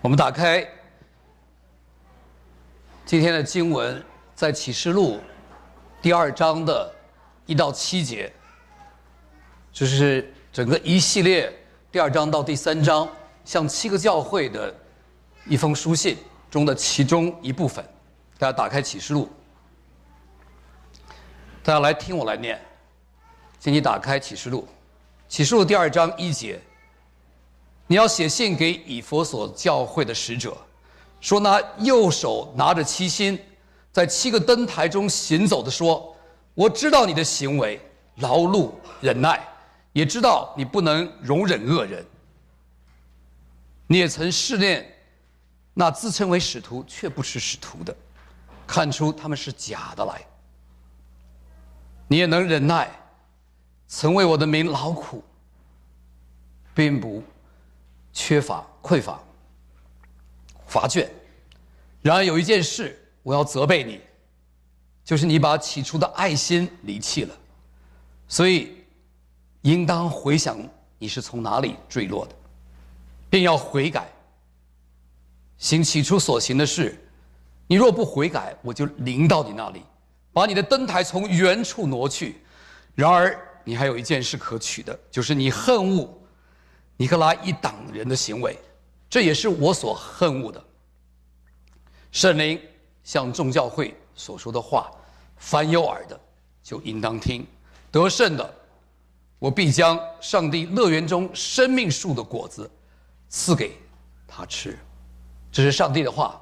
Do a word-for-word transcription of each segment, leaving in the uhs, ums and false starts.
我们打开今天的经文，在启示录第二章的一到七节，这是整个一系列第二章到第三章向七个教会的一封书信中的其中一部分。大家打开启示录，大家来听我来念。请你打开启示录，启示录第二章一节。你要写信给以弗所教会的使者，说那右手拿着七星，在七个灯台中行走的说，我知道你的行为，劳碌忍耐，也知道你不能容忍恶人。你也曾试炼那自称为使徒却不是使徒的，看出他们是假的来。你也能忍耐，曾为我的名劳苦，并不缺乏匮乏乏倦。然而有一件事我要责备你，就是你把起初的爱心离弃了，所以应当回想你是从哪里坠落的，便要悔改，行起初所行的事。你若不悔改，我就临到你那里，把你的灯台从原处挪去。然而你还有一件事可取的，就是你恨恶尼克拉一党人的行为，这也是我所恨恶的。圣灵向众教会所说的话，凡有耳的就应当听。得胜的，我必将上帝乐园中生命树的果子赐给他吃。这是上帝的话，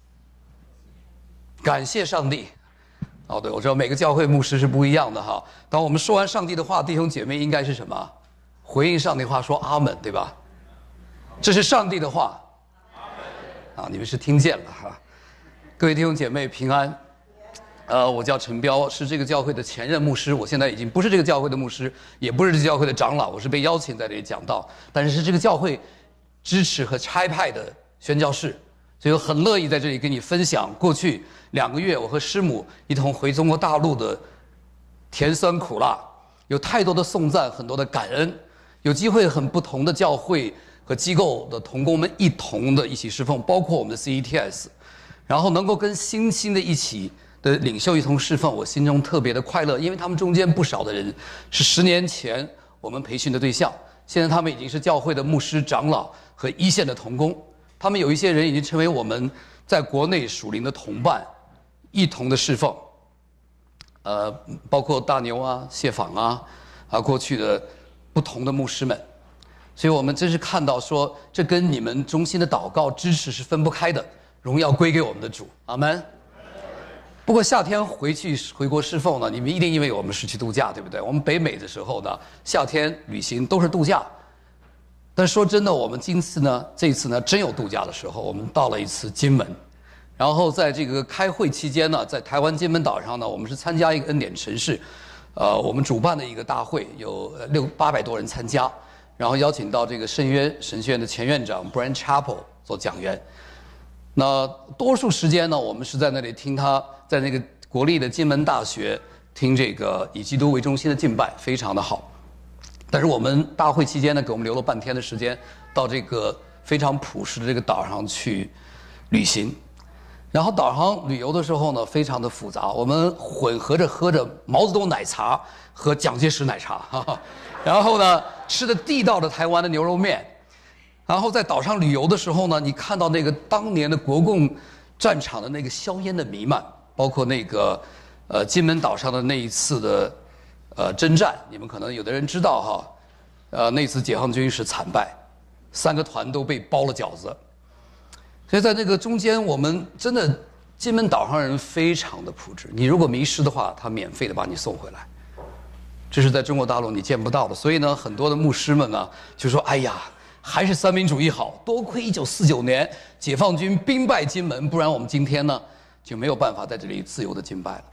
感谢上帝。哦，对，我知道每个教会牧师是不一样的哈。当我们说完上帝的话，弟兄姐妹应该是什么？回应上帝话说阿们，对吧？这是上帝的话，啊，你们是听见了哈。各位弟兄姐妹平安。呃，我叫陈彪，是这个教会的前任牧师，我现在已经不是这个教会的牧师，也不是这个教会的长老，我是被邀请在这里讲道，但是是这个教会支持和差派的宣教士，所以我很乐意在这里跟你分享过去两个月我和师母一同回中国大陆的甜酸苦辣，有太多的颂赞，很多的感恩，有机会很不同的教会和机构的同工们一同的一起侍奉，包括我们的 C E T S， 然后能够跟新兴的一起的领袖一同侍奉，我心中特别的快乐，因为他们中间不少的人是十年前我们培训的对象，现在他们已经是教会的牧师、长老和一线的同工，他们有一些人已经成为我们在国内属灵的同伴，一同的侍奉。呃，包括大牛啊、谢访啊，啊，过去的不同的牧师们，所以我们真是看到说，这跟你们衷心的祷告支持是分不开的，荣耀归给我们的主，阿们。不过夏天回去回国侍奉呢，你们一定以为我们是去度假，对不对？我们北美的时候呢，夏天旅行都是度假。但说真的，我们今次呢，这次呢，真有度假的时候，我们到了一次金门。然后在这个开会期间呢，在台湾金门岛上呢，我们是参加一个恩典城市，呃，我们主办的一个大会，有六八百多人参加，然后邀请到这个圣约神学院的前院长 Brent Chapel 做讲员。那多数时间呢，我们是在那里听他在那个国立的金门大学听这个以基督为中心的敬拜，非常的好。但是我们大会期间呢，给我们留了半天的时间，到这个非常朴实的这个岛上去旅行。然后岛上旅游的时候呢，非常的复杂，我们混合着喝着毛泽东奶茶和蒋介石奶茶，哈哈，然后呢吃的地道的台湾的牛肉面。然后在岛上旅游的时候呢，你看到那个当年的国共战场的那个硝烟的弥漫，包括那个呃金门岛上的那一次的呃征战，你们可能有的人知道哈，呃那次解放军是惨败，三个团都被包了饺子。所以在那个中间，我们真的金门岛上人非常的朴质，你如果迷失的话，他免费的把你送回来，这是在中国大陆你见不到的。所以呢，很多的牧师们呢就说，哎呀，还是三民主义好，多亏一九四九年解放军兵败金门，不然我们今天呢就没有办法在这里自由的敬拜了。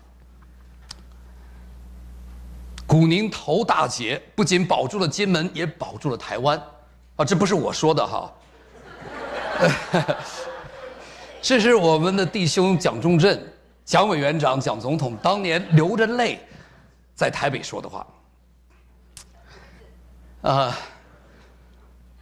古宁头大捷不仅保住了金门，也保住了台湾啊，这不是我说的哈。这是我们的弟兄蒋中正、蒋委员长、蒋总统当年流着泪在台北说的话。啊、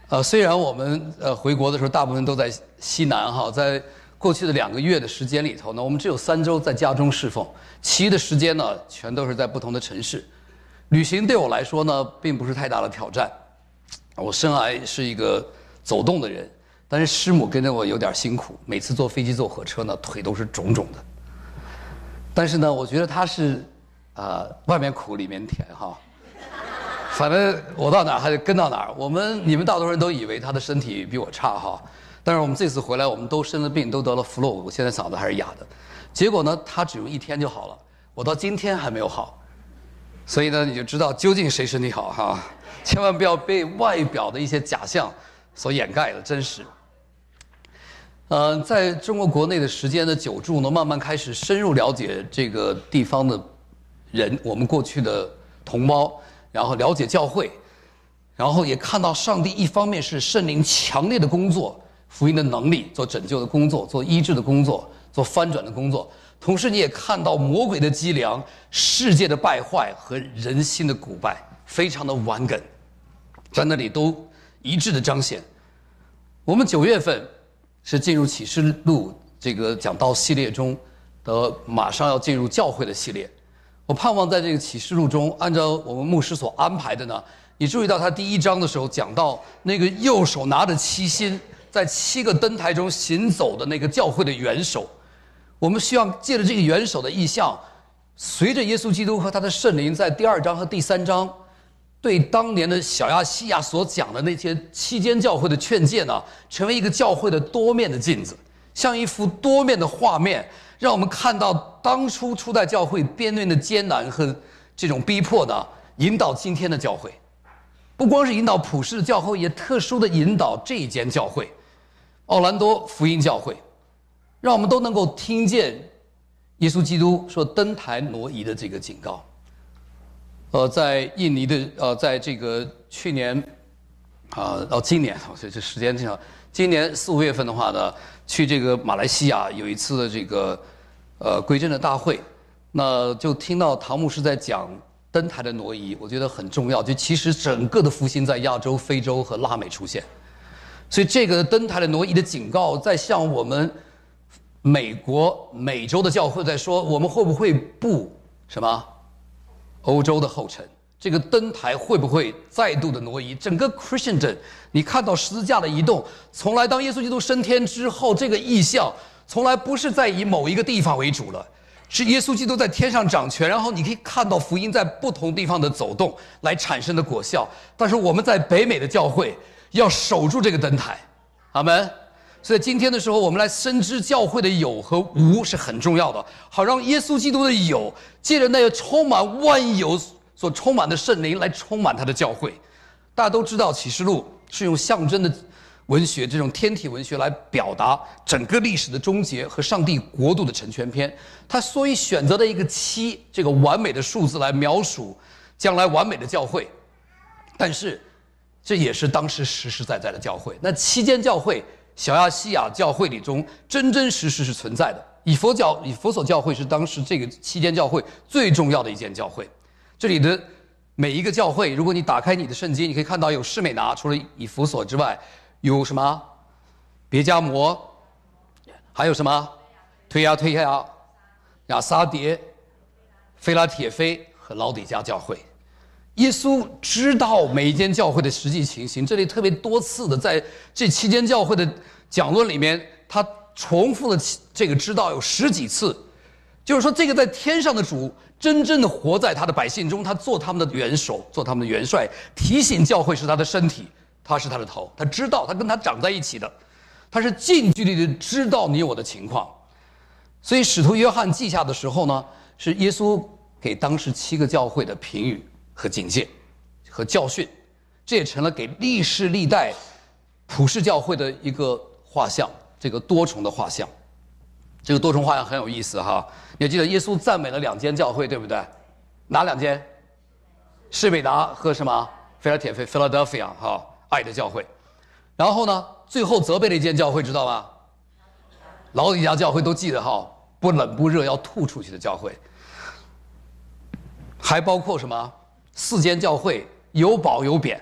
呃，虽然我们呃回国的时候大部分都在西南哈，在过去的两个月的时间里头呢，我们只有三周在家中侍奉，其余的时间呢，全都是在不同的城市。旅行对我来说呢，并不是太大的挑战。我生来是一个走动的人，但是师母跟着我有点辛苦，每次坐飞机坐火车呢，腿都是肿肿的。但是呢，我觉得她是，呃，外面苦里面甜哈。反正我到哪儿还得跟到哪儿。我们你们大多数人都以为他的身体比我差哈，但是我们这次回来，我们都生了病，都得了 flu， 我现在嗓子还是哑的。结果呢，他只用一天就好了，我到今天还没有好。所以呢，你就知道究竟谁身体好哈，千万不要被外表的一些假象所掩盖了真实。呃，在中国国内的时间的久住呢，慢慢开始深入了解这个地方的人，我们过去的同胞。然后了解教会，然后也看到上帝一方面是圣灵强烈的工作，福音的能力，做拯救的工作，做医治的工作，做翻转的工作，同时你也看到魔鬼的伎俩，世界的败坏和人心的腐败，非常的顽梗，在那里都一致的彰显。我们九月份是进入启示录这个讲道系列中的，马上要进入教会的系列。我盼望在这个启示录中，按照我们牧师所安排的呢，你注意到他第一章的时候讲到那个右手拿着七星，在七个灯台中行走的那个教会的元首。我们需要借着这个元首的意象，随着耶稣基督和他的圣灵，在第二章和第三章对当年的小亚细亚所讲的那些七间教会的劝诫呢，成为一个教会的多面的镜子，像一幅多面的画面，让我们看到当初初代教会边面的艰难和这种逼迫呢，引导今天的教会，不光是引导普世的教会，也特殊的引导这一间教会——奥兰多福音教会，让我们都能够听见耶稣基督说登台挪移的这个警告。呃，在印尼的呃，在这个去年啊，到、呃、今年，我这这时间上，今年四五月份的话呢，去这个马来西亚有一次的这个呃归正的大会，那就听到唐牧师在讲登台的挪移，我觉得很重要。就其实整个的复兴在亚洲、非洲和拉美出现，所以这个登台的挪移的警告，在向我们美国、美洲的教会在说，我们会不会步什么欧洲的后尘？这个灯台会不会再度的挪移？整个 Christendom， 你看到十字架的移动，从来当耶稣基督升天之后，这个意象从来不是在以某一个地方为主了，是耶稣基督在天上掌权，然后你可以看到福音在不同地方的走动来产生的果效。但是我们在北美的教会要守住这个灯台，阿们。所以今天的时候，我们来深知教会的有和无是很重要的，好让耶稣基督的有借着那个充满万有所充满的圣灵来充满他的教会。大家都知道启示录是用象征的文学，这种天体文学来表达整个历史的终结和上帝国度的成全篇。他所以选择了一个七这个完美的数字来描述将来完美的教会，但是这也是当时实实在在的教会。那七间教会，小亚细亚教会里中真真实实是存在的。以弗教以弗所教会是当时这个七间教会最重要的一间教会。这里的每一个教会，如果你打开你的圣经，你可以看到有士美拿，除了以弗所之外，有什么别迦摩，还有什么推亚推亚、亚撒迭、菲拉铁菲和老底嘉教会。耶稣知道每一间教会的实际情形，这里特别多次的在这七间教会的讲论里面，他重复了这个知道有十几次，就是说这个在天上的主真正的活在他的百姓中，他做他们的元首，做他们的元帅，提醒教会是他的身体，他是他的头，他知道，他跟他长在一起的，他是近距离的知道你我的情况。所以使徒约翰记下的时候呢，是耶稣给当时七个教会的评语和警戒和教训，这也成了给历世历代普世教会的一个画像，这个多重的画像。这个多重画像很有意思哈，你还记得耶稣赞美了两间教会，对不对？哪两间？士美拿和什么？菲拉铁菲 （Philadelphia） 哈，爱的教会。然后呢，最后责备了一间教会，知道吗？老底嘉教会，都记得哈，不冷不热要吐出去的教会。还包括什么？四间教会有褒有贬，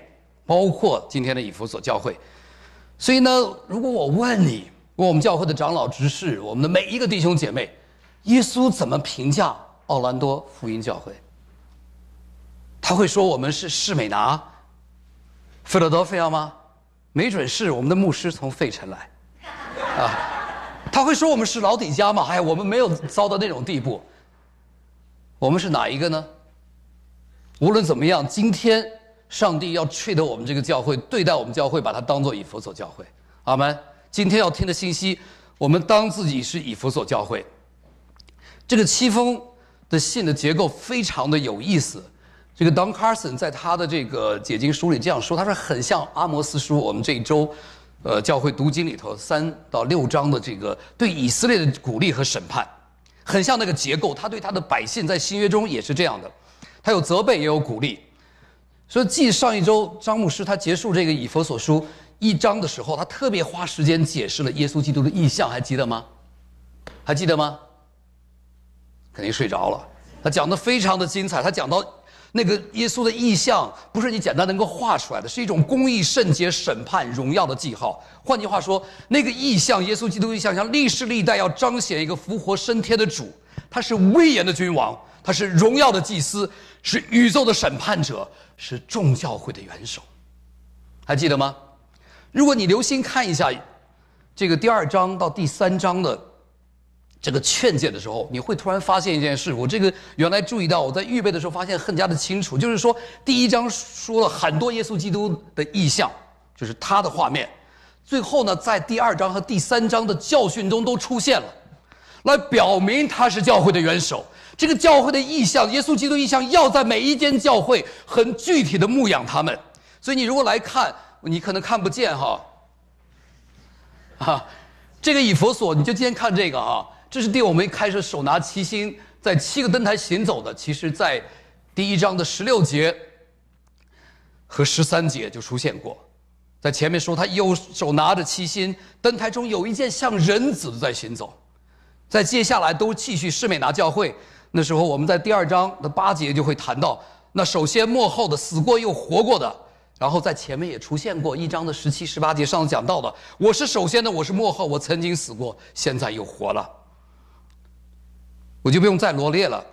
包括今天的以弗所教会。所以呢，如果我问你，问我们教会的长老执事，我们的每一个弟兄姐妹，耶稣怎么评价奥兰多福音教会？他会说我们是士美拿、菲拉德菲亚吗？没准是我们的牧师从费城来啊。他会说我们是老底嘉吗？哎，我们没有糟到那种地步。我们是哪一个呢？无论怎么样，今天上帝要treat得我们这个教会，对待我们教会，把它当作以弗所教会。阿们。今天要听的信息，我们当自己是以弗所教会。这个七封的信的结构非常的有意思。这个 Don Carson 在他的这个解经书里这样说，他说很像阿摩斯书，我们这一周呃教会读经里头三到六章的这个对以色列的鼓励和审判，很像那个结构。他对他的百姓在新约中也是这样的，他有责备也有鼓励。所以继上一周张牧师他结束这个以弗所书一章的时候，他特别花时间解释了耶稣基督的意象，还记得吗？还记得吗？肯定睡着了。他讲得非常的精彩，他讲到那个耶稣的意象不是你简单能够画出来的，是一种公义、圣洁、审判、荣耀的记号。换句话说，那个意象，耶稣基督意象，像历世历代要彰显一个复活升天的主，他是威严的君王，他是荣耀的祭司，是宇宙的审判者，是众教会的元首。还记得吗？如果你留心看一下这个第二章到第三章的这个劝诫的时候，你会突然发现一件事。我这个原来注意到，我在预备的时候发现更加的清楚，就是说第一章说了很多耶稣基督的意象，就是他的画面，最后呢在第二章和第三章的教训中都出现了，来表明他是教会的元首。这个教会的意象，耶稣基督意象要在每一间教会很具体的牧养他们。所以你如果来看，你可能看不见哈啊，这个以弗所，你就今天看这个哈，这是第我们开始手拿七星在七个灯台行走的，其实在第一章的十六节和十三节就出现过。在前面说他右手拿着七星，灯台中有一件像人子的在行走。在接下来都继续士美拿教会，那时候我们在第二章的八节就会谈到，那首先末后的死过又活过的，然后在前面也出现过一章的十七、十八节上讲到的，我是首先的，我是末后，我曾经死过，现在又活了。我就不用再罗列了。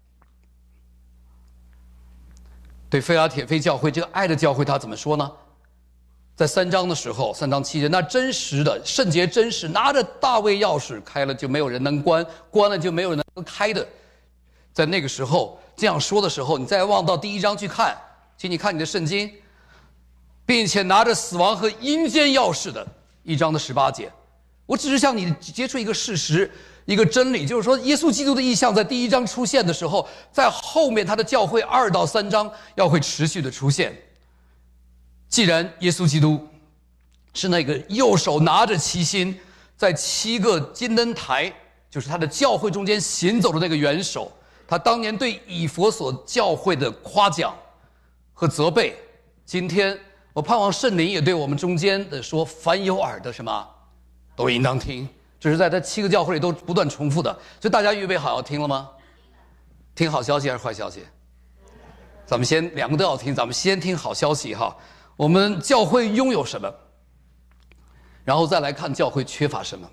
对菲拉铁非教会这个爱的教会，他怎么说呢？在三章的时候，三章七节，那真实的圣洁真实，拿着大卫钥匙，开了就没有人能关，关了就没有人能开的。在那个时候这样说的时候，你再望到第一章去看，请你看你的圣经，并且拿着死亡和阴间钥匙的一章的十八节。我只是向你接触一个事实，一个真理，就是说耶稣基督的意象在第一章出现的时候，在后面他的教会二到三章要会持续的出现。既然耶稣基督是那个右手拿着七星，在七个金灯台，就是他的教会中间行走的那个元首，他当年对以弗所教会的夸奖和责备，今天我盼望圣灵也对我们中间的说，凡有耳的什么都应当听。这是在这七个教会里都不断重复的，所以大家预备好要听了吗？听好消息还是坏消息？咱们先两个都要听，咱们先听好消息哈。我们教会拥有什么，然后再来看教会缺乏什么。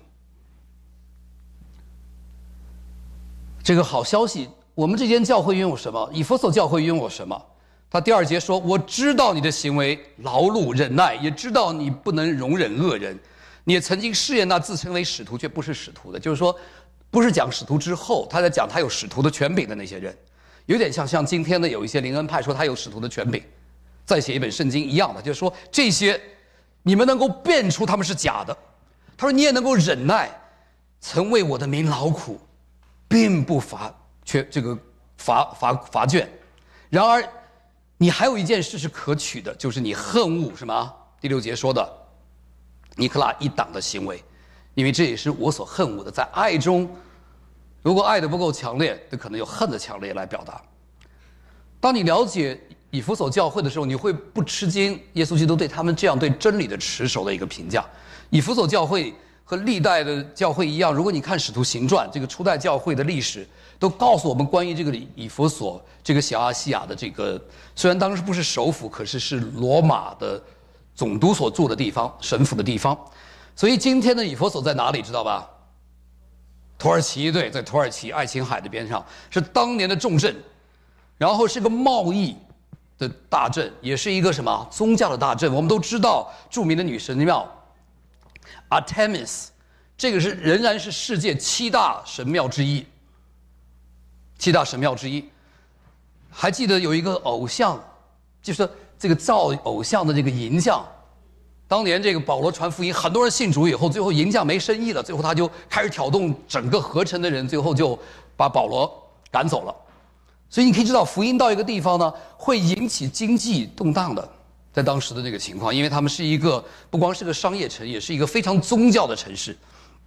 这个好消息，我们这间教会拥有什么？以弗所教会拥有什么？他第二节说，我知道你的行为劳碌忍耐，也知道你不能容忍恶人，你也曾经试验那自称为使徒却不是使徒的，就是说不是讲使徒之后，他在讲他有使徒的权柄的那些人，有点像像今天的有一些灵恩派说他有使徒的权柄，再写一本圣经一样的，就是说这些你们能够辨出他们是假的。他说你也能够忍耐，曾为我的名劳苦，并不乏缺这个乏乏乏倦。然而你还有一件事是可取的，就是你恨恶什么？第六节说的尼克拉一党的行为，因为这也是我所恨恶的。在爱中，如果爱的不够强烈，就可能有恨的强烈来表达。当你了解以弗所教会的时候，你会不吃惊耶稣基督对他们这样对真理的持守的一个评价。以弗所教会和历代的教会一样，如果你看《使徒行传》这个初代教会的历史，都告诉我们关于这个以弗所这个小亚细亚的这个，虽然当时不是首府，可是是罗马的总督所住的地方，神府的地方。所以今天的以弗所在哪里，知道吧？土耳其，对，在土耳其爱琴海的边上，是当年的重镇，然后是个贸易的大镇，也是一个什么宗教的大镇。我们都知道著名的女神庙 Artemis， 这个是仍然是世界七大神庙之一，七大神庙之一。还记得有一个偶像，就是这个造偶像的这个银匠。当年这个保罗传福音，很多人信主以后，最后银匠没生意了，最后他就开始挑动整个合城的人，最后就把保罗赶走了。所以你可以知道，福音到一个地方呢，会引起经济动荡的，在当时的那个情况，因为他们是一个不光是个商业城，也是一个非常宗教的城市。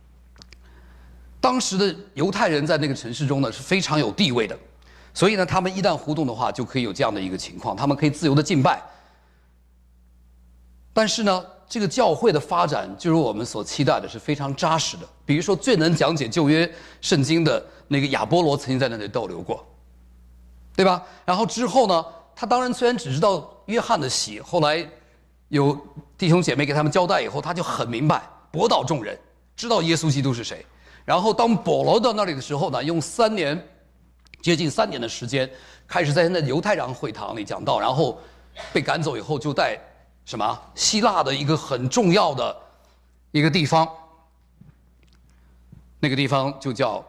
当时的犹太人在那个城市中呢是非常有地位的，所以呢，他们一旦活动的话，就可以有这样的一个情况，他们可以自由的敬拜。但是呢，这个教会的发展就如我们所期待的，是非常扎实的。比如说，最能讲解旧约圣经的那个亚波罗曾经在那里逗留过，对吧？然后之后呢，他当然虽然只知道约翰的喜，后来有弟兄姐妹给他们交代以后，他就很明白，博导众人，知道耶稣基督是谁。然后当保罗到那里的时候呢，用三年，接近三年的时间，开始在那犹太人会堂里讲道，然后被赶走以后，就在什么希腊的一个很重要的一个地方，那个地方就叫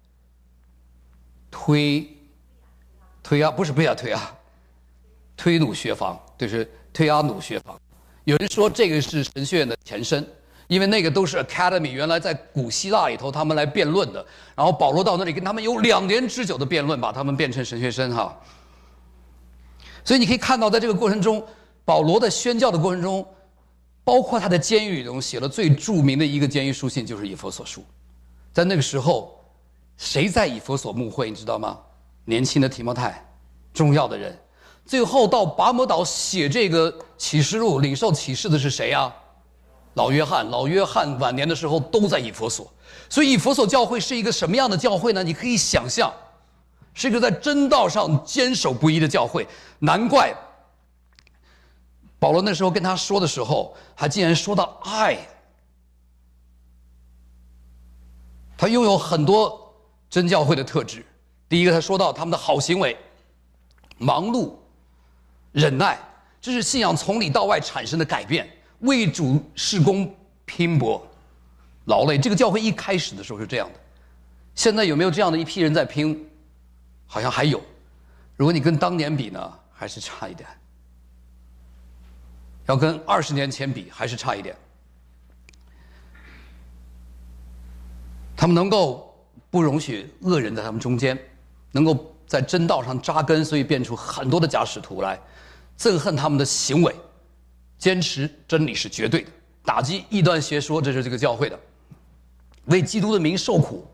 推推阿，不是贝亚推阿，推努学坊，就是推阿努学坊。有人说这个是神学院的前身，因为那个都是 academy， 原来在古希腊里头他们来辩论的，然后保罗到那里跟他们有两年之久的辩论，把他们变成神学生哈。所以你可以看到，在这个过程中，保罗的宣教的过程中，包括他的监狱中写了最著名的一个监狱书信，就是以弗所书。在那个时候，谁在以弗所牧会，你知道吗？年轻的提摩太，重要的人。最后到拔摩岛写这个启示录，领受启示的是谁啊？老约翰。老约翰晚年的时候都在以弗所，所以以弗所教会是一个什么样的教会呢？你可以想象，是一个在真道上坚守不移的教会。难怪保罗那时候跟他说的时候，还竟然说到爱。他拥有很多真教会的特质。第一个，他说到他们的好行为，忙碌、忍耐，这是信仰从里到外产生的改变。为主事工拼搏、劳累，这个教会一开始的时候是这样的。现在有没有这样的一批人在拼？好像还有。如果你跟当年比呢，还是差一点。要跟二十年前比，还是差一点。他们能够不容许恶人在他们中间，能够在真道上扎根，所以变出很多的假使徒来，憎恨他们的行为，坚持真理是绝对的，打击异端邪说，这是这个教会的，为基督的名受苦。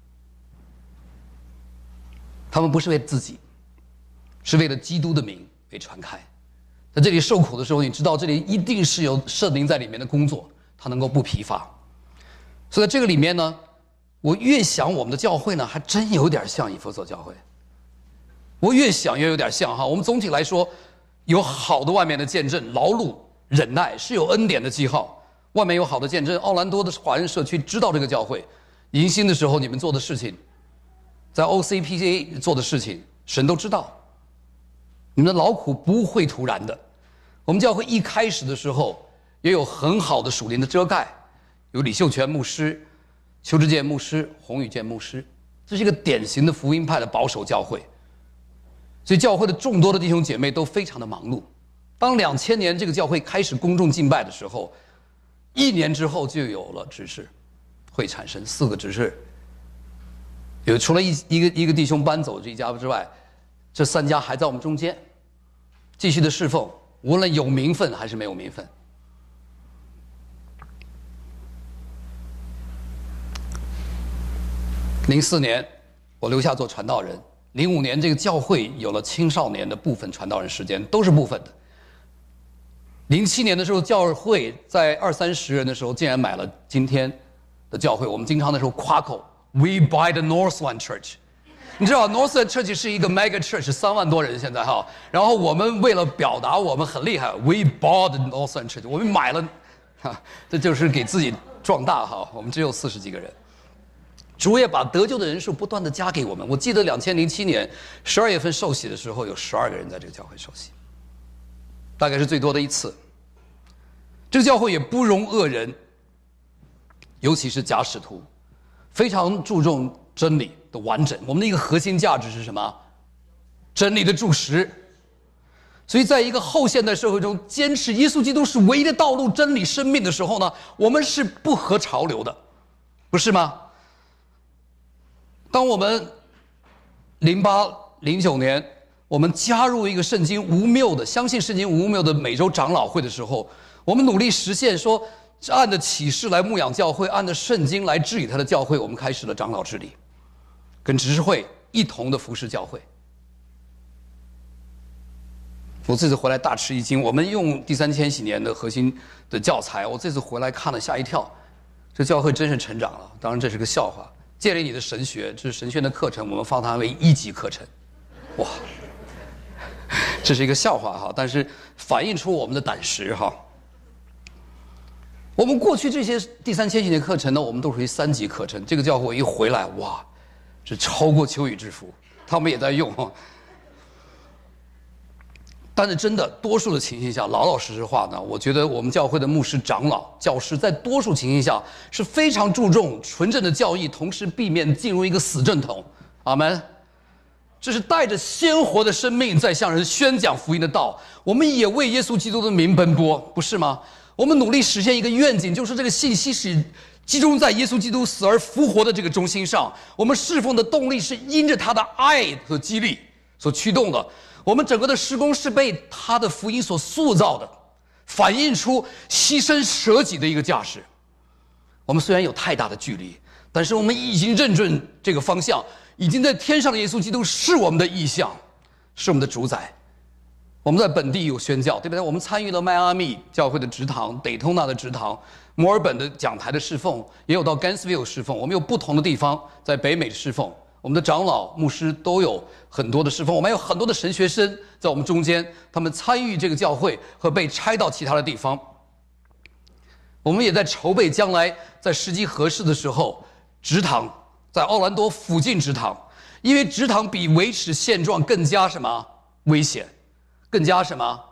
他们不是为自己，是为了基督的名被传开。在这里受苦的时候，你知道这里一定是有圣灵在里面的工作，他能够不疲乏。所以在这个里面呢，我越想我们的教会呢，还真有点像以弗所教会。我越想越有点像哈。我们总体来说，有好的外面的见证，劳碌、忍耐，是有恩典的记号。外面有好的见证，奥兰多的华人社区知道这个教会。迎新的时候你们做的事情，在 O C P A 做的事情，神都知道。你们的劳苦不会突然的。我们教会一开始的时候，也有很好的属灵的遮盖，有李秀全牧师、邱志健牧师、洪宇健牧师，这是一个典型的福音派的保守教会。所以教会的众多的弟兄姐妹都非常的忙碌。当两千年这个教会开始公众敬拜的时候，一年之后就有了执事会产生四个执事，有除了一一个一个弟兄搬走这一家之外，这三家还在我们中间继续的侍奉，无论有名分还是没有名分。零四年我留下做传道人，零五年这个教会有了青少年的部分传道人时间，都是部分的。零七年的时候，教会在二三十人的时候，竟然买了今天的教会，我们经常那时候夸口 ，We buy the Northland Church。你知道 Northland Church 是一个 mega church， 三万多人现在哈。然后我们为了表达我们很厉害 ，We bought the Northland Church， 我们买了，哈，这就是给自己壮大哈。我们只有四十几个人。主也把得救的人数不断的加给我们。我记得两千零七年十二月份受洗的时候，有十二个人在这个教会受洗，大概是最多的一次。这个教会也不容恶人，尤其是假使徒，非常注重真理的完整。我们的一个核心价值是什么？真理的注释。所以在一个后现代社会中，坚持耶稣基督是唯一的道路、真理、生命的时候呢，我们是不合潮流的，不是吗？当我们零八零九年我们加入一个圣经无谬的、相信圣经无谬的美洲长老会的时候，我们努力实现说，按着启示来牧养教会，按着圣经来治理他的教会，我们开始了长老治理，跟执事会一同的服侍教会。我这次回来大吃一惊，我们用第三千禧年的核心的教材，我这次回来看了吓一跳，这教会真是成长了。当然这是个笑话，建立你的神学，这是神学的课程，我们放它为一级课程。哇，这是一个笑话哈，但是反映出我们的胆识哈。我们过去这些第三千禧年课程呢，我们都属于三级课程。这个教会一回来，哇，这超过秋雨之福，他们也在用。但是真的，多数的情形下，老老实实话呢，我觉得我们教会的牧师、长老、教师，在多数情形下是非常注重纯正的教义，同时避免进入一个死正统。阿们。这是带着鲜活的生命在向人宣讲福音的道。我们也为耶稣基督的名奔波，不是吗？我们努力实现一个愿景，就是这个信息是集中在耶稣基督死而复活的这个中心上。我们侍奉的动力是因着他的爱和激励所驱动的。我们整个的施工是被他的福音所塑造的，反映出牺牲舍己的一个价值。我们虽然有太大的距离，但是我们已经认准这个方向，已经在天上的耶稣基督是我们的意象，是我们的主宰。我们在本地有宣教，对不对？我们参与了迈阿密教会的职堂、得通纳的职堂、墨尔本的讲台的侍奉，也有到 Gainesville 侍奉。我们有不同的地方在北美侍奉，我们的长老、牧师都有很多的侍奉。我们还有很多的神学生在我们中间，他们参与这个教会和被差到其他的地方。我们也在筹备将来在时机合适的时候，职堂在奥兰多附近职堂，因为职堂比维持现状更加什么危险，更加什么，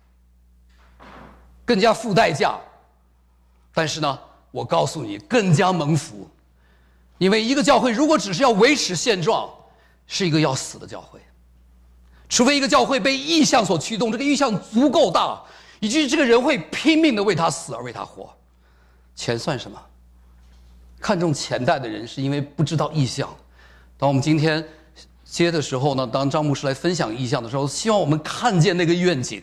更加付代价。但是呢，我告诉你，更加蒙福。因为一个教会如果只是要维持现状，是一个要死的教会。除非一个教会被意向所驱动，这个意向足够大，以至于这个人会拼命的为他死而为他活。钱算什么？看重钱袋的人是因为不知道意向。当我们今天接的时候呢，当张牧师来分享意向的时候，希望我们看见那个愿景。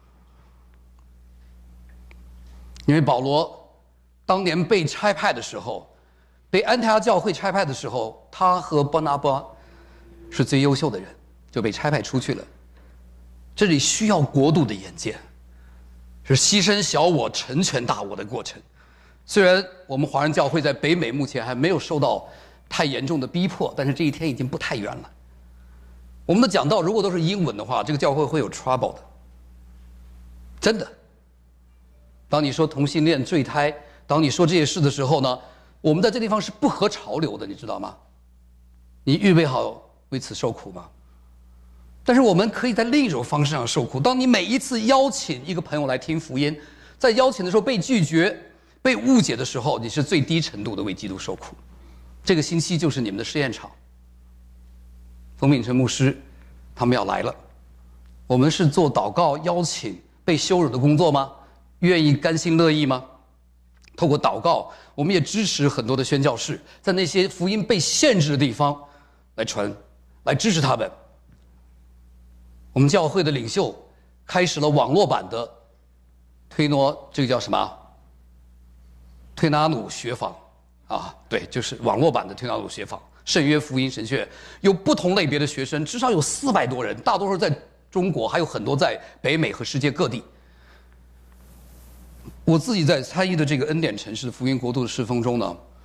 因为保罗当年被差派的时候，被安提阿教会差派的时候，他和巴拿巴是最优秀的人，就被差派出去了。这里需要国度的眼界，是牺牲小我成全大我的过程。虽然我们华人教会在北美目前还没有受到太严重的逼迫，但是这一天已经不太远了。我们的讲道如果都是英文的话，这个教会会有 trouble 的，真的。当你说同性恋、坠胎，当你说这些事的时候呢，我们在这地方是不合潮流的，你知道吗？你预备好为此受苦吗？但是我们可以在另一种方式上受苦。当你每一次邀请一个朋友来听福音，在邀请的时候被拒绝、被误解的时候，你是最低程度的为基督受苦。这个星期就是你们的试验场。冯秉成牧师他们要来了，我们是做祷告邀请被羞辱的工作吗？愿意甘心乐意吗？透过祷告，我们也支持很多的宣教士在那些福音被限制的地方来传，来支持他们。我们教会的领袖开始了网络版的推挪，这个叫什么？推拿努学坊啊，对，就是网络版的推拿努学坊。圣约福音神学有不同类别的学生，至少有四百多人，大多数在中国，还有很多在北美和世界各地。我自己在参与的这个恩典城市的福音国度的侍奉中呢，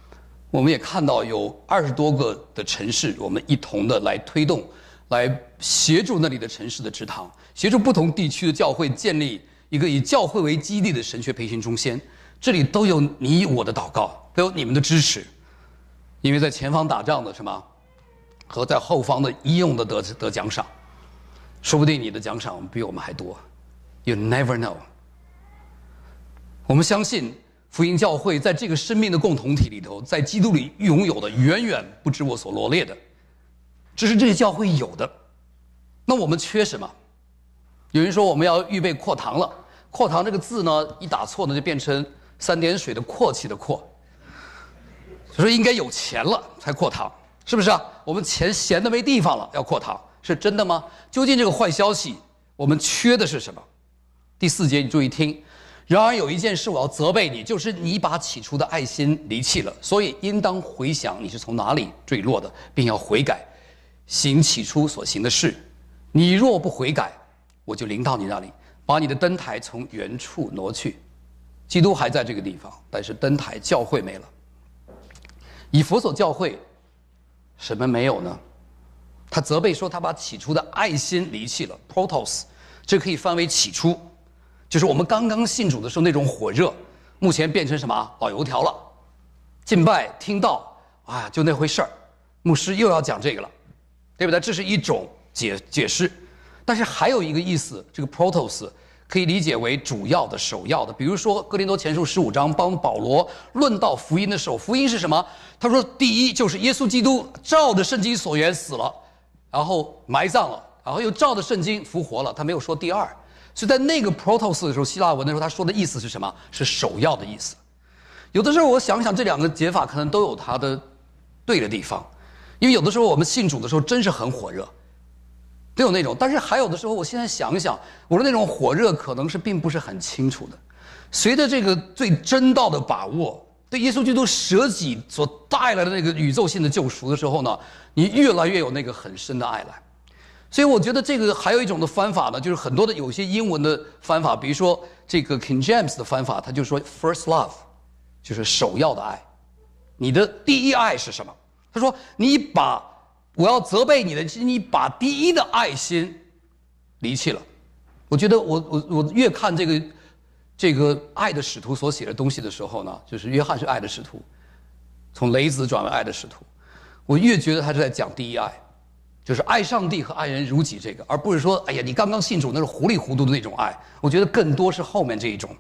我们也看到有二十多个的城市，我们一同的来推动，来协助那里的城市的职堂，协助不同地区的教会建立一个以教会为基地的神学培训中心。这里都有你我的祷告，都有你们的支持，因为在前方打仗的什么，和在后方的医用的得得奖赏，说不定你的奖赏比我们还多。You never know。我们相信福音教会在这个生命的共同体里头，在基督里拥有的远远不止我所罗列的，这是这个教会有的。那我们缺什么？有人说我们要预备扩堂了，扩堂这个字呢，一打错呢就变成三点水的阔气的阔，就说应该有钱了才扩堂，是不是啊？我们钱闲的没地方了，要扩堂，是真的吗？究竟这个坏消息，我们缺的是什么？第四节你注意听。然而有一件事我要责备你，就是你把起初的爱心离弃了，所以应当回想你是从哪里坠落的，并要悔改，行起初所行的事。你若不悔改，我就临到你那里，把你的灯台从原处挪去。基督还在这个地方，但是灯台教会没了。以弗所教会什么没有呢？他责备说他把起初的爱心离弃了 protos， 这可以翻为起初，就是我们刚刚信主的时候那种火热，目前变成什么老油条了。敬拜听到啊，就那回事儿，牧师又要讲这个了，对不对？这是一种解解释。但是还有一个意思，这个 protos 可以理解为主要的、首要的。比如说哥林多前书十五章帮保罗论到福音的时候，福音是什么？他说第一就是耶稣基督照着圣经所言死了，然后埋葬了，然后又照着圣经复活了，他没有说第二。所以在那个 protos 的时候，希腊文的时候，他说的意思是什么？是首要的意思。有的时候我想想，这两个解法可能都有它的对的地方，因为有的时候我们信主的时候真是很火热，都有那种。但是还有的时候，我现在想一想，我说那种火热可能是并不是很清楚的。随着这个对真道的把握，对耶稣基督舍己所带来的那个宇宙性的救赎的时候呢，你越来越有那个很深的爱来。所以我觉得这个还有一种的翻法呢，就是很多的有些英文的翻法，比如说这个 King James 的翻法，他就说 first love， 就是首要的爱。你的第一爱是什么？他说你把我要责备你的，你把第一的爱心离弃了。我觉得我我我越看这个这个爱的使徒所写的东西的时候呢，就是约翰是爱的使徒，从雷子转为爱的使徒，我越觉得他是在讲第一爱。就是爱上帝和爱人如己这个，而不是说哎呀你刚刚信主那是糊里糊涂的那种爱。我觉得更多是后面这一种。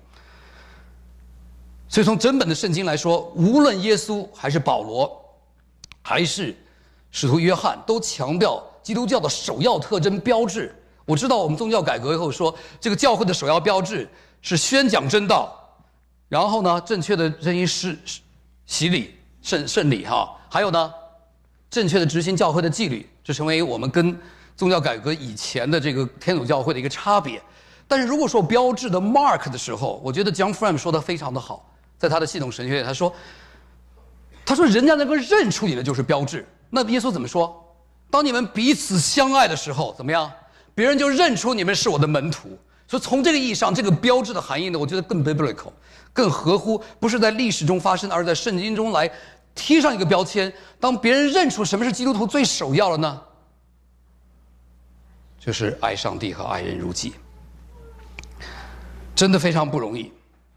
所以从整本的圣经来说，无论耶稣还是保罗还是使徒约翰，都强调基督教的首要特征标志。我知道我们宗教改革以后说，这个教会的首要标志是宣讲真道，然后呢正确的真因施洗礼圣圣礼哈，还有呢正确的执行教会的纪律，这成为我们跟宗教改革以前的这个天主教会的一个差别。但是如果说标志的 mark 的时候，我觉得 John Frame 说的非常的好，在他的系统神学里他说他说人家能够认出你的就是标志。那耶稣怎么说？当你们彼此相爱的时候怎么样？别人就认出你们是我的门徒。所以从这个意义上，这个标志的含义呢，我觉得更 biblical， 更合乎，不是在历史中发生，而是在圣经中来贴上一个标签。当别人认出什么是基督徒最首要的呢？就是爱上帝和爱人如己。真的非常不容易。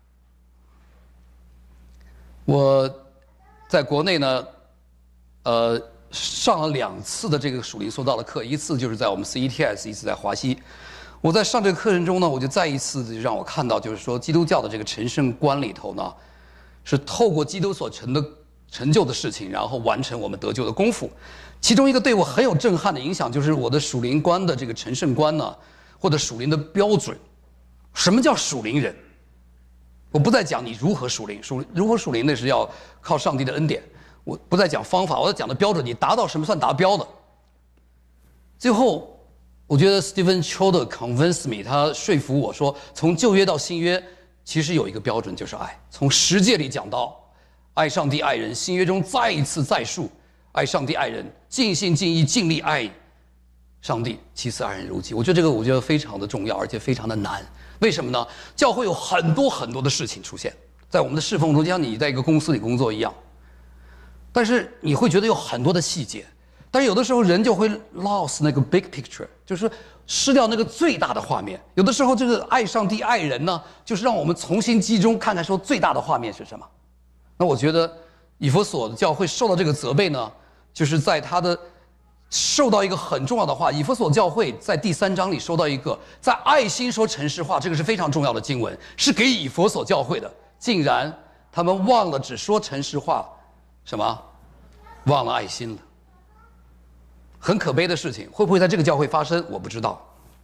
我在国内呢呃上了两次的这个属灵修道的课，一次就是在我们 C E T S， 一次在华西。我在上这个课程中呢，我就再一次就让我看到，就是说基督教的这个成圣观里头呢，是透过基督所成的成就的事情，然后完成我们得救的功夫。其中一个对我很有震撼的影响，就是我的属灵观的这个成圣观呢，或者属灵的标准。什么叫属灵人？我不再讲你如何属灵，属如何属灵那是要靠上帝的恩典。我不再讲方法，我要讲的标准，你达到什么算达标的。最后我觉得 Stephen Cho 的 convince me， 他说服我说，从旧约到新约其实有一个标准，就是爱。从十诫里讲到爱上帝爱人，新约中再一次再述爱上帝爱人，尽心尽意尽力爱上帝，其次爱人如己。我觉得这个我觉得非常的重要，而且非常的难。为什么呢？教会有很多很多的事情出现在我们的侍奉中，就像你在一个公司里工作一样， 但是你会觉得有很多的细节，但是有的时候人就会 lost 那个 big picture， 就是失掉那个最大的画面。有的时候这个爱上帝爱人呢，就是让我们重新集中看看说最大的画面是什么。那我觉得以弗所的教会受到这个责备呢，就是在他的受到一个很重要的话。以弗所教会在第三章里收到一个在爱心说诚实话，这个是非常重要的经文，是给以弗所教会的，竟然他们忘了只说诚实话，什么？忘了爱心了。很可悲的事情，会不会在这个教会发生？我不知道。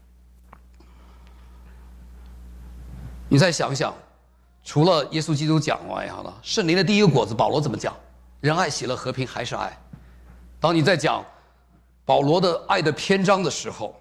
你再想想，除了耶稣基督讲外好了，圣灵的第一个果子，保罗怎么讲？仁爱、喜乐、和平，还是爱。当你在讲保罗的爱的篇章的时候，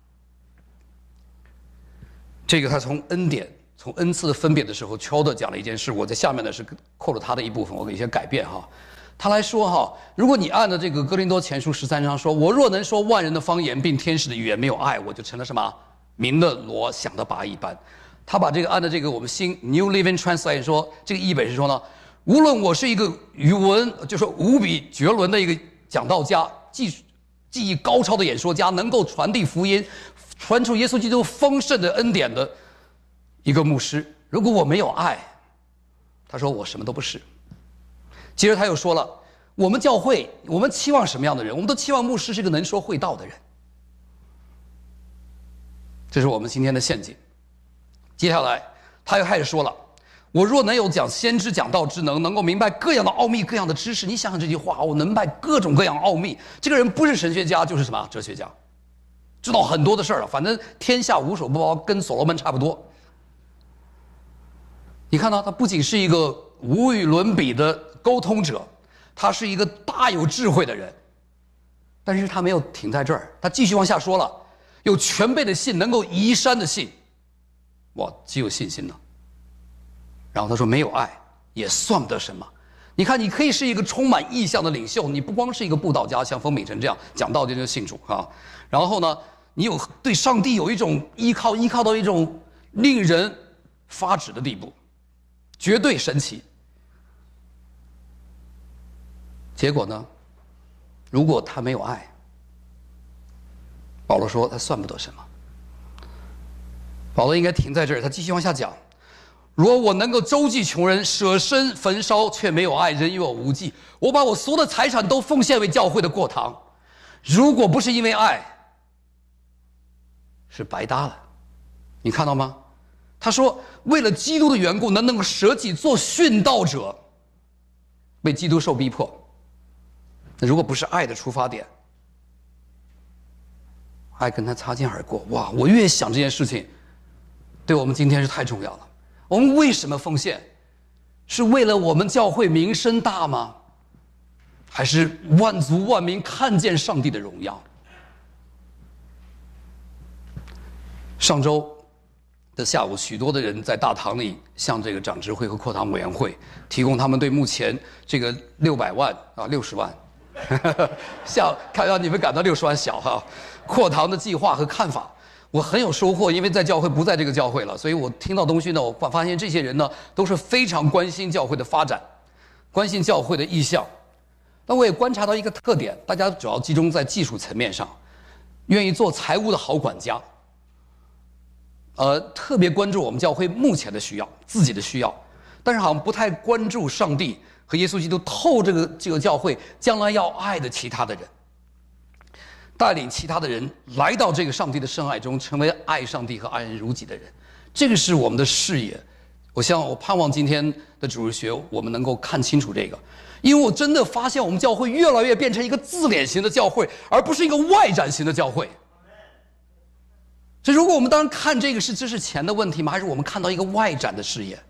这个他从恩典、从恩赐的分别的时候，邱的讲了一件事，我在下面呢是扣了他的一部分，我给一些改变哈。他来说哈，如果你按照这个哥林多前书十三章说，我若能说万人的方言并天使的语言，没有爱，我就成了什么鸣的锣响的拔一般。他把这个按照这个我们新 New Living Translation 说，这个译本是说呢，无论我是一个语文就是无比绝伦的一个讲道家，技技艺高超的演说家，能够传递福音，传出耶稣基督丰盛的恩典的一个牧师，如果我没有爱，他说我什么都不是。接着他又说了，我们教会我们期望什么样的人？我们都期望牧师是一个能说会道的人。这是我们今天的陷阱。接下来他又开始说了，我若能有讲先知讲道之能，能够明白各样的奥秘各样的知识。你想想这句话，我能明白各种各样奥秘，这个人不是神学家就是什么哲学家，知道很多的事儿了，反正天下无所不包，跟所罗门差不多。你看到他不仅是一个无与伦比的沟通者，他是一个大有智慧的人，但是他没有停在这儿，他继续往下说了，有全备的信，能够移山的信，哇，极有信心呢。然后他说没有爱也算不得什么。你看，你可以是一个充满意象的领袖，你不光是一个布道家，像封秉成这样讲道就就信主啊。然后呢，你有对上帝有一种依靠，依靠到一种令人发指的地步，绝对神奇。结果呢，如果他没有爱，保罗说他算不得什么。保罗应该停在这儿，他继续往下讲，若我能够周济穷人，舍身焚烧，却没有爱，人与我无济。我把我所有的财产都奉献为教会的过堂，如果不是因为爱，是白搭了。你看到吗？他说为了基督的缘故，能能够舍己做殉道者，为基督受逼迫。那如果不是爱的出发点，爱跟他擦肩而过。哇，我越想这件事情对我们今天是太重要了。我们为什么奉献？是为了我们教会名声大吗？还是万族万民看见上帝的荣耀？上周的下午，许多的人在大堂里向这个长执会和扩堂委员会提供他们对目前这个六百万啊六十万，像看让你们感到六十万小哈，扩堂的计划和看法。我很有收获，因为在教会不在这个教会了，所以我听到东西呢，我发现这些人呢都是非常关心教会的发展，关心教会的意向。但我也观察到一个特点，大家主要集中在技术层面上，愿意做财务的好管家，呃，特别关注我们教会目前的需要，自己的需要，但是好像不太关注上帝和耶稣基督透这个这个教会将来要爱的其他的人。带领其他的人来到这个上帝的圣爱中，成为爱上帝和爱人如己的人，这个是我们的视野。我希望我盼望今天的主日学我们能够看清楚这个，因为我真的发现我们教会越来越变成一个自恋型的教会，而不是一个外展型的教会。所以如果我们当然看这个是这是钱的问题吗？还是我们看到一个外展的视野？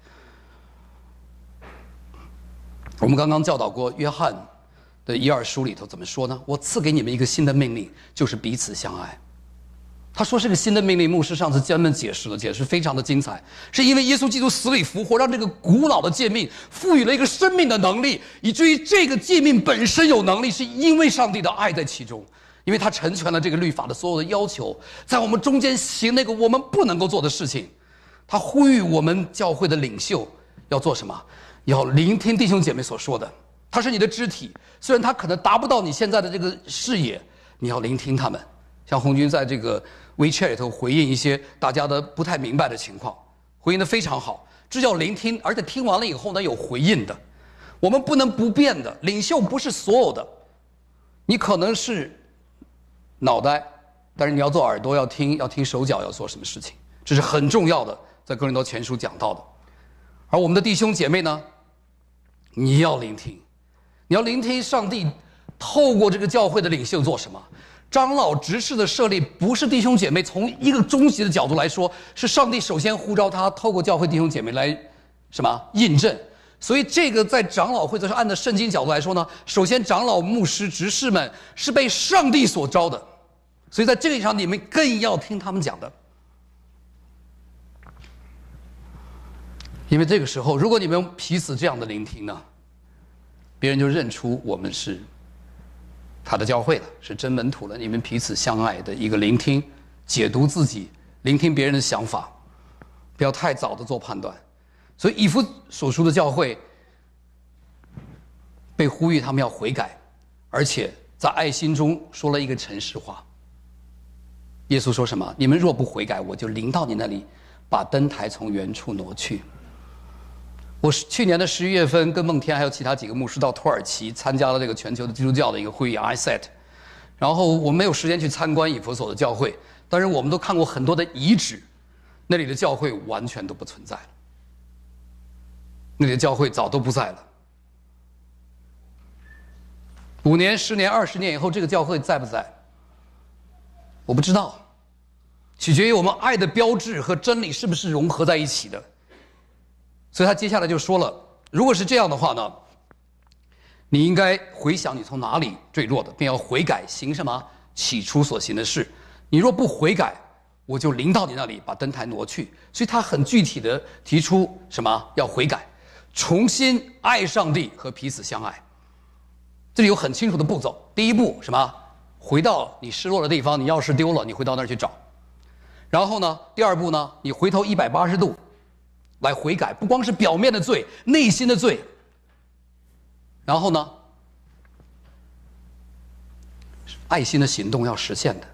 我们刚刚教导过约翰的一二书里头怎么说呢？我赐给你们一个新的命令，就是彼此相爱。他说这个新的命令，牧师上次专门解释了，解释非常的精彩，是因为耶稣基督死里复活，让这个古老的诫命赋予了一个生命的能力，以至于这个诫命本身有能力，是因为上帝的爱在其中，因为他成全了这个律法的所有的要求，在我们中间行那个我们不能够做的事情。他呼吁我们教会的领袖要做什么？要聆听弟兄姐妹所说的， 他是你的肢体，虽然他可能达不到你现在的这个视野，你要聆听他们。像红军在这个 WeChat 里头回应一些大家的不太明白的情况，回应的非常好，这叫聆听，而且听完了以后呢有回应的。我们不能不变的，领袖不是所有的，你可能是脑袋，但是你要做耳朵，要听，要听手脚要做什么事情，这是很重要的，在哥林多前书讲到的。而我们的弟兄姐妹呢，你要聆听，你要聆听上帝透过这个教会的领袖做什么。长老执事的设立不是弟兄姐妹从一个终极的角度来说，是上帝首先呼召他透过教会弟兄姐妹来什么印证。所以这个在长老会，则是按照圣经角度来说呢，首先长老、牧师、执事们是被上帝所招的，所以在这个意义上你们更要听他们讲的。因为这个时候如果你们彼此这样的聆听呢，别人就认出我们是他的教会了，是真门徒了。你们彼此相爱的一个聆听，解读自己，聆听别人的想法，不要太早的做判断。所以以弗所书的教会被呼吁他们要悔改，而且在爱心中说了一个诚实话。耶稣说什么？你们若不悔改，我就临到你那里，把灯台从原处挪去。我是去年的十一月份跟孟天还有其他几个牧师到土耳其参加了这个全球的基督教的一个会议 I S E T， 然后我没有时间去参观以弗所的教会，但是我们都看过很多的遗址，那里的教会完全都不存在了，那里的教会早都不在了。五年、十年、二十年以后，这个教会在不在？我不知道，取决于我们爱的标志和真理是不是融合在一起的。所以他接下来就说了，如果是这样的话呢，你应该回想你从哪里坠落的，并要悔改，行什么起初所行的事。你若不悔改，我就临到你那里，把灯台挪去。所以他很具体的提出什么？要悔改，重新爱上帝和彼此相爱。这里有很清楚的步骤。第一步什么？回到你失落的地方，你钥匙丢了，你回到那儿去找。然后呢，第二步呢，你回头一百八十度来悔改，不光是表面的罪，内心的罪。然后呢，爱心的行动要实现的。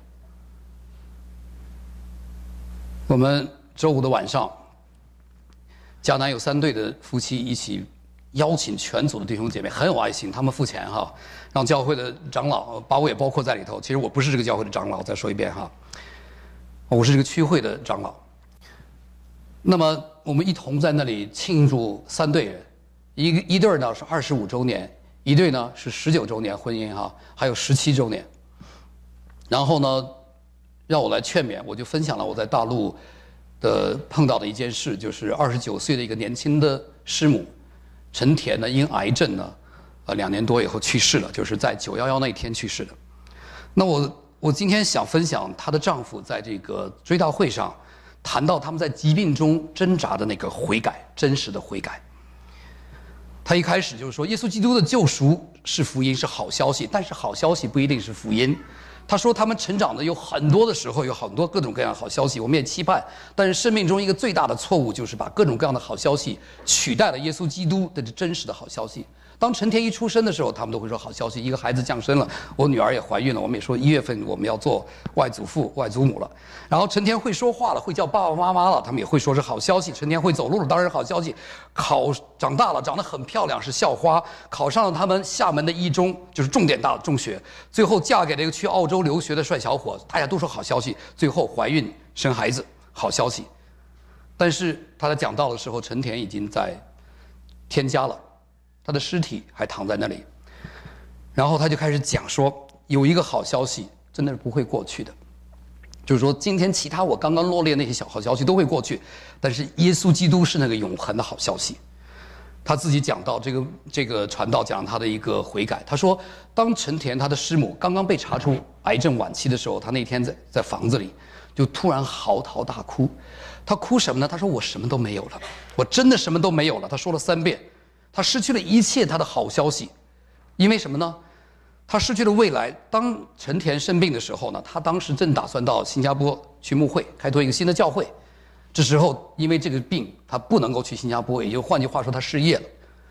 我们周五的晚上，迦南有三对的夫妻一起邀请全组的弟兄姐妹，很有爱心，他们付钱哈，让教会的长老，把我也包括在里头。其实我不是这个教会的长老，再说一遍哈，我是这个区会的长老。那么我们一同在那里庆祝三对人，一个一对呢是二十五周年，一对呢是十九周年婚姻哈，还有十七周年。然后呢，让我来劝勉，我就分享了我在大陆的碰到的一件事，就是二十九岁的一个年轻的师母陈田呢，因癌症呢，呃两年多以后去世了，就是在九一一那一天去世的。那我我今天想分享她的丈夫在这个追悼会上谈到他们在疾病中挣扎的那个悔改，真实的悔改。他一开始就是说，耶稣基督的救赎是福音，是好消息，但是好消息不一定是福音。他说他们成长的有很多的时候有很多各种各样的好消息，我们也期盼，但是生命中一个最大的错误就是把各种各样的好消息取代了耶稣基督的真实的好消息。当陈田一出生的时候，他们都会说好消息，一个孩子降生了，我女儿也怀孕了，我们也说一月份我们要做外祖父外祖母了。然后陈田会说话了，会叫爸爸妈妈了，他们也会说是好消息。陈田会走路了，当然是好消息。考长大了，长得很漂亮，是校花，考上了他们厦门的一中，就是重点大的中学，最后嫁给了一个去澳洲留学的帅小伙，大家都说好消息。最后怀孕生孩子，好消息。但是他在讲到的时候，陈田已经在添加了，他的尸体还躺在那里。然后他就开始讲说，有一个好消息真的是不会过去的，就是说今天其他我刚刚罗列那些小好消息都会过去，但是耶稣基督是那个永恒的好消息。他自己讲到这个这个传道讲他的一个悔改，他说当陈田他的师母刚刚被查出癌症晚期的时候，他那天在在房子里就突然嚎啕大哭。他哭什么呢？他说我什么都没有了，我真的什么都没有了。他说了三遍，他失去了一切他的好消息。因为什么呢？他失去了未来。当陈田生病的时候呢，他当时正打算到新加坡去牧会，开拓一个新的教会。这时候因为这个病他不能够去新加坡，也就换句话说他失业了。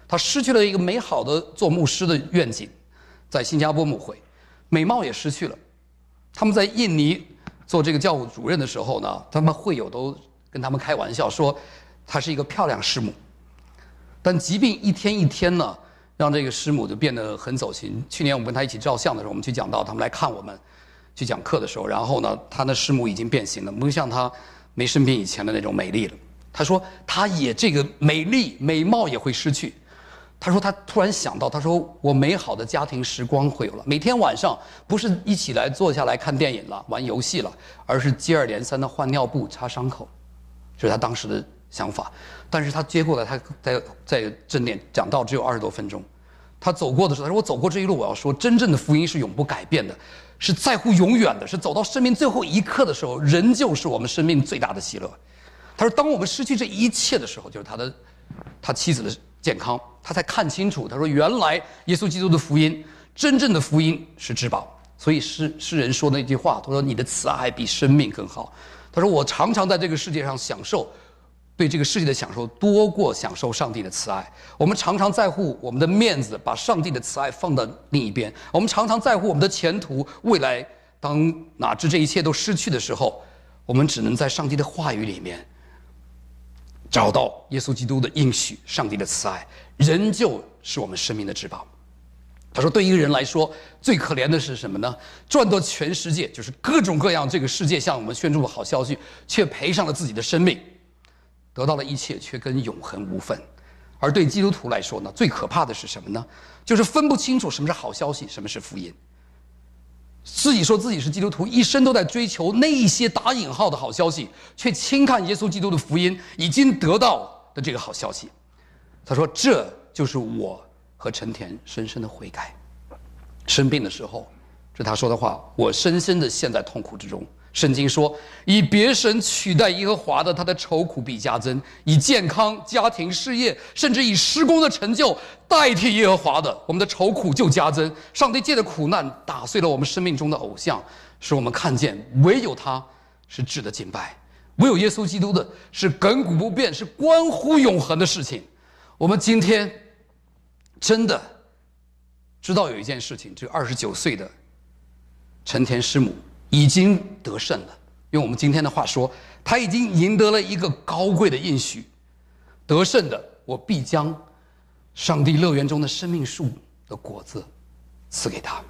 他失去了一个美好的做牧师的愿景，在新加坡牧会，美貌也失去了。他们在印尼做这个教务主任的时候呢，他们会友都跟他们开玩笑说，她是一个漂亮师母。但疾病一天一天呢，让这个师母就变得很走心。去年我们跟她一起照相的时候，我们去讲道，他们来看我们去讲课的时候，然后呢，她的师母已经变形了，不像她没生病以前的那种美丽了。她说她也这个美丽美貌也会失去。她说她突然想到，她说我美好的家庭时光会有了，每天晚上不是一起来坐下来看电影了玩游戏了，而是接二连三的换尿布擦伤口，这是她当时的想法。但是她接过来，她在在正殿讲道只有二十多分钟，她走过的时候，她说我走过这一路，我要说真正的福音是永不改变的，是在乎永远的，是走到生命最后一刻的时候，仍旧是我们生命最大的喜乐。她说当我们失去这一切的时候，就是她的她妻子的健康，他才看清楚。他说原来耶稣基督的福音，真正的福音是至宝。所以诗诗人说那句话，他说你的慈爱比生命更好。他说我常常在这个世界上享受对这个世界的享受多过享受上帝的慈爱。我们常常在乎我们的面子，把上帝的慈爱放到另一边。我们常常在乎我们的前途未来，当哪知这一切都失去的时候，我们只能在上帝的话语里面找到耶稣基督的应许，上帝的慈爱仍旧是我们生命的至宝。他说对一个人来说最可怜的是什么呢？赚得全世界，就是各种各样这个世界向我们宣布的好消息，却赔上了自己的生命，得到了一切却跟永恒无分。而对基督徒来说呢，最可怕的是什么呢？就是分不清楚什么是好消息，什么是福音。自己说自己是基督徒，一生都在追求那一些打引号的好消息，却轻看耶稣基督的福音已经得到的这个好消息。他说这就是我和陈田深深的悔改。生病的时候，这是他说的话，我深深的陷在痛苦之中。圣经说以别神取代耶和华的，他的愁苦必加增；以健康、家庭、事业，甚至以施工的成就代替耶和华的，我们的愁苦就加增。上帝借着苦难打碎了我们生命中的偶像，使我们看见唯有他是值得敬拜，唯有耶稣基督的是亘古不变，是关乎永恒的事情。我们今天真的知道有一件事情，这个二十九岁的陈田师母已经得胜了，用我们今天的话说，他已经赢得了一个高贵的应许。得胜的，我必将上帝乐园中的生命树的果子赐给他。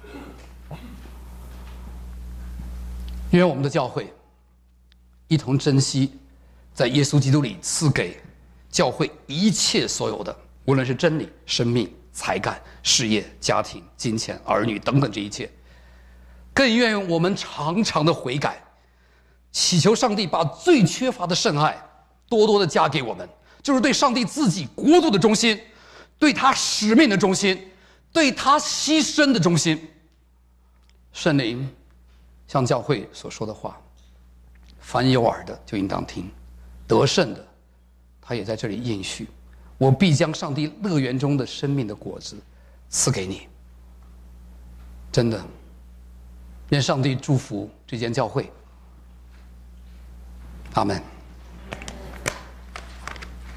愿我们的教会一同珍惜在耶稣基督里赐给教会一切所有的，无论是真理、生命、才干、事业、家庭、金钱、儿女等等这一切。更愿我们常常的悔改，祈求上帝把最缺乏的圣爱多多的加给我们，就是对上帝自己国度的忠心，对他使命的忠心，对他牺牲的忠心。圣灵像教会所说的话，凡有耳的就应当听，得胜的他也在这里应许，我必将上帝乐园中的生命的果子赐给你。真的，愿上帝祝福这间教会。阿们。